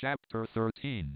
Chapter 13.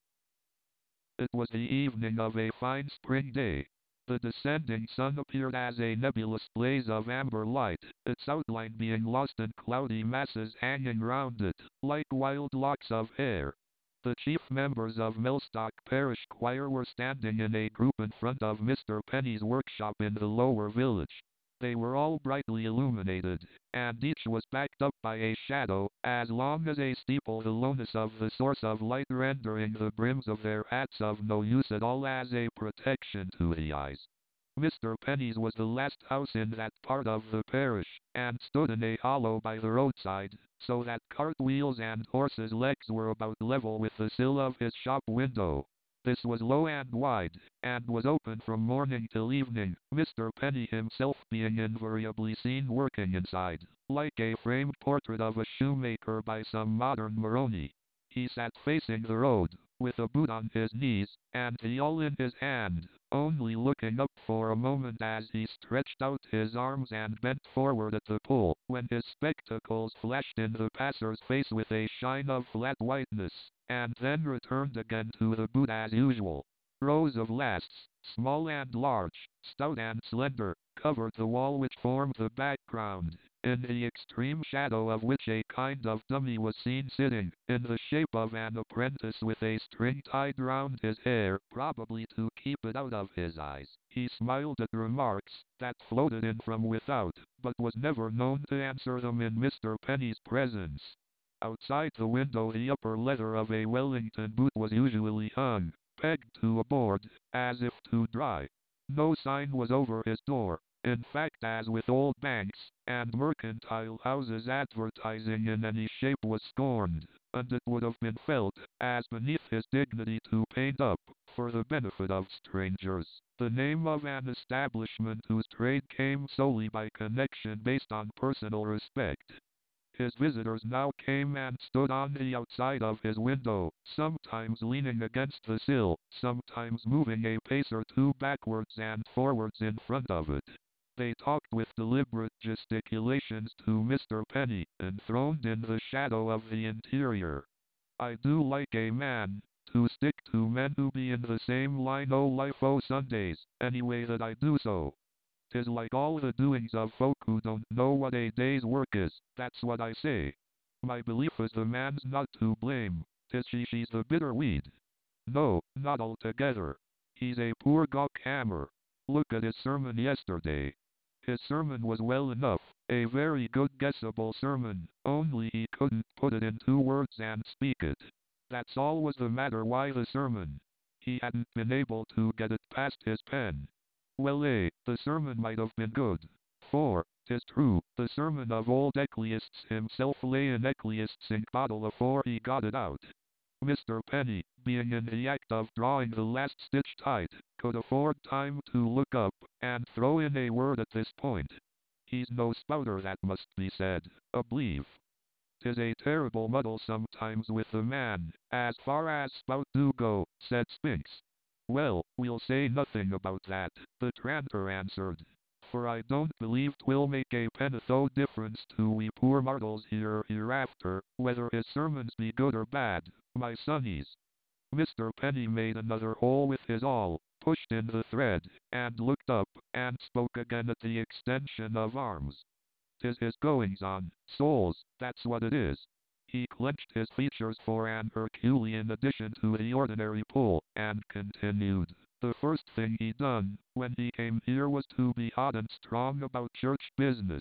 It was the evening of a fine spring day. The descending sun appeared as a nebulous blaze of amber light, its outline being lost in cloudy masses hanging round it, like wild locks of hair. The chief members of Millstock Parish Choir were standing in a group in front of Mr. Penny's workshop in the lower village. They were all brightly illuminated, and each was backed up by a shadow, as long as a steeple, the lowness of the source of light rendering the brims of their hats of no use at all as a protection to the eyes. Mr. Penny's was the last house in that part of the parish, and stood in a hollow by the roadside, so that cart wheels and horses' legs were about level with the sill of his shop window. This was low and wide, and was open from morning till evening, Mr. Penny himself being invariably seen working inside, like a framed portrait of a shoemaker by some modern Moroni. He sat facing the road, with a boot on his knees, and the awl in his hand, only looking up for a moment as he stretched out his arms and bent forward at the pull, when his spectacles flashed in the passer's face with a shine of flat whiteness, and then returned again to the boot as usual. Rows of lasts, small and large, stout and slender, covered the wall which formed the background, in the extreme shadow of which a kind of dummy was seen sitting, in the shape of an apprentice with a string tied round his hair, probably to keep it out of his eyes. He smiled at remarks that floated in from without, but was never known to answer them in Mr. Penny's presence. Outside the window the upper leather of a Wellington boot was usually hung, pegged to a board, as if to dry. No sign was over his door. In fact, as with old banks and mercantile houses, advertising in any shape was scorned, and it would have been felt as beneath his dignity to paint up, for the benefit of strangers, the name of an establishment whose trade came solely by connection based on personal respect. His visitors now came and stood on the outside of his window, sometimes leaning against the sill, sometimes moving a pace or two backwards and forwards in front of it. They talked with deliberate gesticulations to Mr. Penny, enthroned in the shadow of the interior. I do like a man to stick to men who be in the same line o' life o' Sundays, anyway that I do so. 'Tis like all the doings of folk who don't know what a day's work is, that's what I say. My belief is the man's not to blame, 'tis she's the bitter weed. No, not altogether. He's a poor gawk hammer. Look at his sermon yesterday. His sermon was well enough, a very good guessable sermon, only he couldn't put it into words and speak it. That's all was the matter. Why the sermon? He hadn't been able to get it past his pen. Well, the sermon might have been good. For, 'tis true, the sermon of old Ecclesiastes himself lay in Ecclesiastes' ink bottle afore he got it out. Mr. Penny, being in the act of drawing the last stitch tight, could afford time to look up, and throw in a word at this point. He's no spouter, that must be said, a believe. 'Tis a terrible muddle sometimes with the man, as far as spout do go, said Spinks. Well, we'll say nothing about that, the tranter answered, for I don't believe 'twill make a penn'orth o' difference to we poor martles hereafter, whether his sermons be good or bad, my sonnies. Mr. Penny made another hole with his awl, pushed in the thread, and looked up, and spoke again at the extension of arms. 'Tis his goings-on, souls, that's what it is. He clenched his features for an Herculean addition to the ordinary pull, and continued. The first thing he done, when he came here, was to be hot and strong about church business.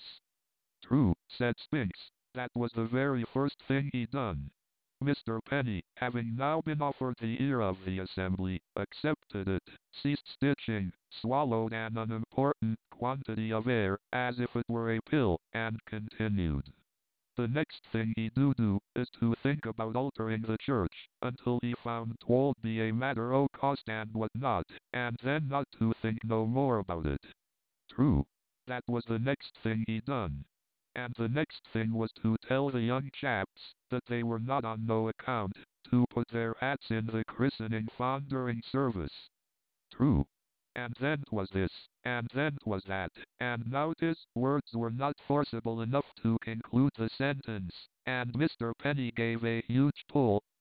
True, said Spinks, that was the very first thing he done. Mr. Penny, having now been offered the ear of the assembly, accepted it, ceased stitching, swallowed an unimportant quantity of air, as if it were a pill, and continued. The next thing he do is to think about altering the church, until he found 'twould be a matter o' cost and what not, and then not to think no more about it. True. That was the next thing he done. And the next thing was to tell the young chaps that they were not on no account to put their hats in the christening font during service. True. And then 'twas this, and then 'twas that, and now 'tis words were not forcible enough to conclude the sentence, and Mr. Penny gave a huge pull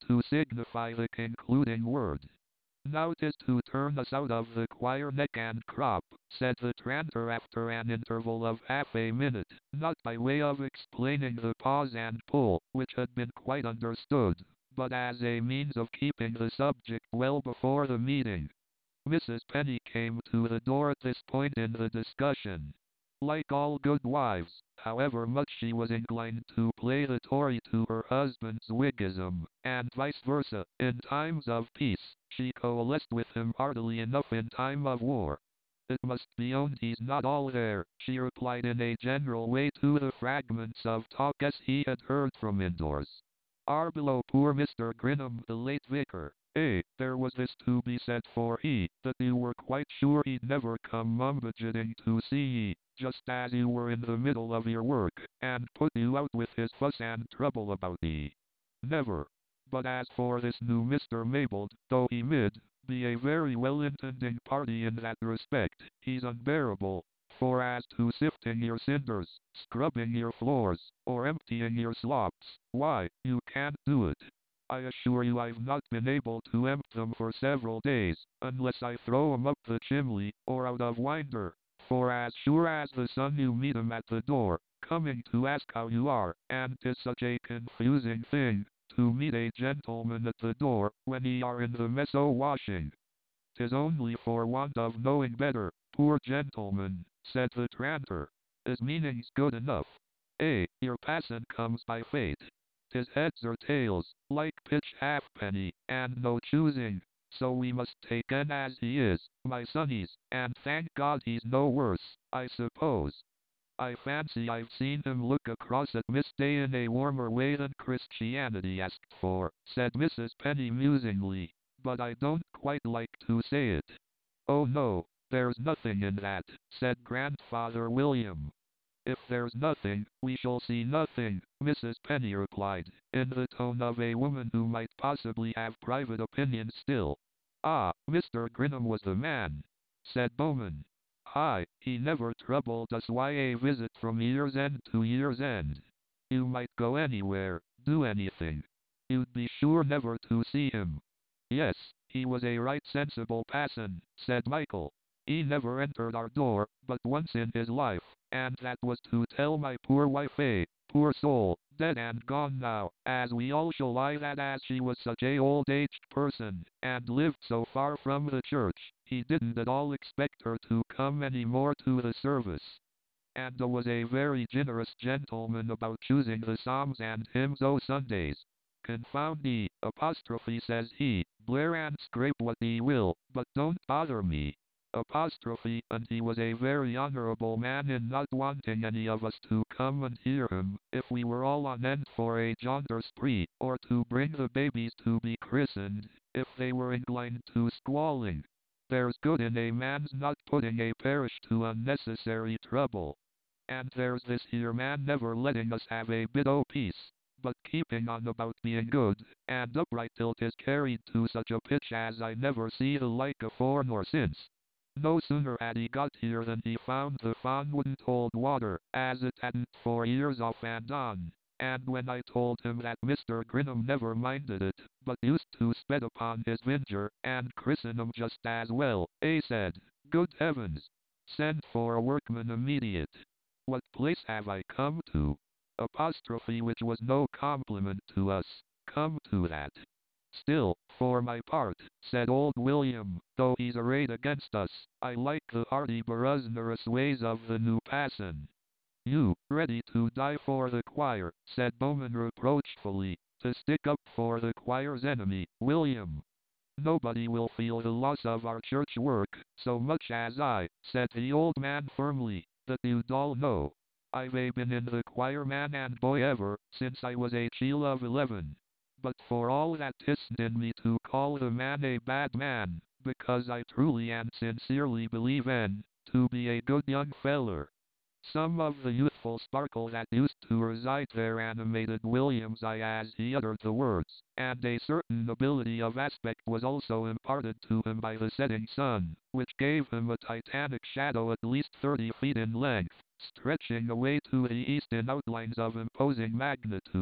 to signify the concluding word. Now 'tis to turn us out of the choir neck and crop, said the tranter after an interval of half a minute, not by way of explaining the pause and pull, which had been quite understood, but as a means of keeping the subject well before the meeting. Mrs. Penny came to the door at this point in the discussion. Like all good wives, however much she was inclined to play the Tory to her husband's Whiggism, and vice versa, in times of peace, she coalesced with him heartily enough in time of war. It must be owned he's not all there, she replied in a general way to the fragments of talk as he had heard from indoors. Are below poor Mr. Grinham, the late vicar. There was this to be said for he, that you were quite sure he'd never come mumbajiting to see ye, just as you were in the middle of your work, and put you out with his fuss and trouble about ye. Never. But as for this new Mr. Maybald, though he mid be a very well-intending party in that respect, he's unbearable. For as to sifting your cinders, scrubbing your floors, or emptying your slops, why, you can't do it. I assure you I've not been able to empty them for several days, unless I throw 'em up the chimney, or out of winder. For as sure as the sun you meet 'em at the door, coming to ask how you are, and 'tis such a confusing thing, to meet a gentleman at the door, when ye are in the mess o' washing. 'Tis only for want of knowing better, poor gentleman, said the tranter. His meaning's good enough. Your passin' comes by fate. 'Tis heads or tails, like pitch halfpenny, and no choosing, so we must take en as he is, my sonnies, and thank God he's no worse, I suppose. I fancy I've seen him look across at Miss Day in a warmer way than Christianity asked for, said Mrs. Penny musingly, but I don't quite like to say it. Oh no, there's nothing in that, said Grandfather William. If there's nothing, we shall see nothing, Mrs. Penny replied, in the tone of a woman who might possibly have private opinion still. Ah, Mr. Grinham was the man, said Bowman. Hi, he never troubled us why a visit from year's end to year's end. You might go anywhere, do anything. You'd be sure never to see him. Yes, he was a right sensible passon, said Michael. He never entered our door, but once in his life, and that was to tell my poor wife poor soul, dead and gone now, as we all shall lie that as she was such a old-aged person, and lived so far from the church, he didn't at all expect her to come any more to the service. And was a very generous gentleman about choosing the psalms and hymns o' Sundays. Confound ye, apostrophe says he, blare and scrape what ye will, but don't bother me. Apostrophe, and he was a very honorable man in not wanting any of us to come and hear him, if we were all on end for a jaunter spree, or to bring the babies to be christened, if they were inclined to squalling. There's good in a man's not putting a parish to unnecessary trouble. And there's this here man never letting us have a bit o' peace, but keeping on about being good, and upright till 'tis carried to such a pitch as I never see the like afore nor since. No sooner had he got here than he found the Fawn wouldn't hold water, as it hadn't for years off and on, and when I told him that Mr. Grinham never minded it, but used to sped upon his vinger, and christen 'em just as well, said, good heavens! Send for a workman immediate. What place have I come to? Apostrophe, which was no compliment to us, come to that. Still, for my part, said old William, though he's arrayed against us, I like the hearty baruznerous ways of the new passon. You, ready to die for the choir, said Bowman reproachfully, to stick up for the choir's enemy, William. Nobody will feel the loss of our church work, so much as I, said the old man firmly, that you'd all know. I've been in the choir man and boy ever, since I was a chiel of 11. But for all that 'tisn't in me to call the man a bad man, because I truly and sincerely believe en to be a good young feller. Some of the youthful sparkle that used to reside there animated William's eye as he uttered the words, and a certain nobility of aspect was also imparted to him by the setting sun, which gave him a titanic shadow at least 30 feet in length, stretching away to the east in outlines of imposing magnitude.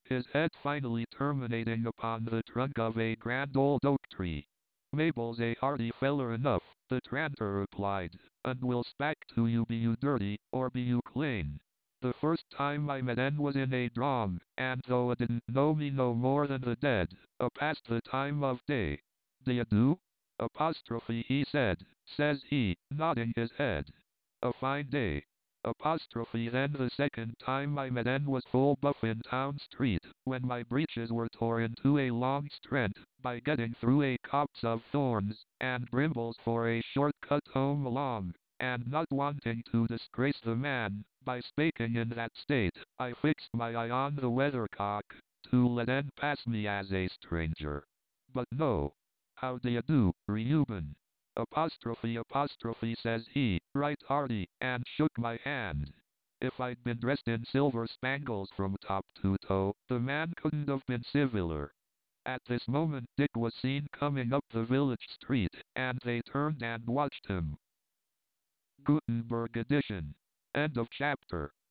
his head finally terminating upon the trunk of a grand old oak tree. Mabel's a hearty feller enough, the tranter replied, and will spak to you be you dirty, or be you clean. The first time I met en was in a drong, and though 'a didn't know me no more than the dead, 'a passed the time of day. D'ye do? Apostrophe he said, says he, nodding his head. A fine day. Apostrophe then the second time I met en was full buff in town street, when my breeches were tore into a long strent, by getting through a copse of thorns, and brimbles for a short cut home along, and not wanting to disgrace the man, by spaking in that state, I fixed my eye on the weathercock, to let en pass me as a stranger. But no. How d'ye do, Reuben? Apostrophe says he, right hearty, and shook my hand. If I'd been dressed in silver spangles from top to toe, the man couldn't have been civiler. At this moment Dick was seen coming up the village street, and they turned and watched him. Gutenberg edition. End of chapter.